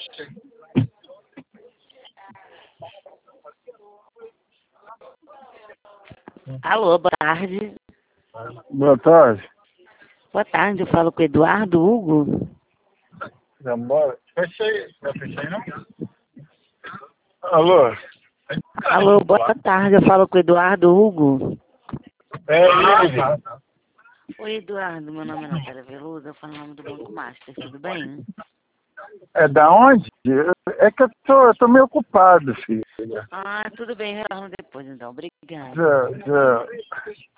Alô, boa tarde. Boa tarde. Boa tarde, eu falo com o Eduardo Hugo. Vambora. Fechei. Não fechei, não? Alô? Alô, boa tarde, eu falo com o Eduardo Hugo. É ele. Oi, Eduardo, meu nome é Natália Veloso, eu falo em nome do Banco Master, tudo bem? É da onde? É que eu tô meio ocupado, filho. Ah, tudo bem, retorno depois então, obrigada. Já.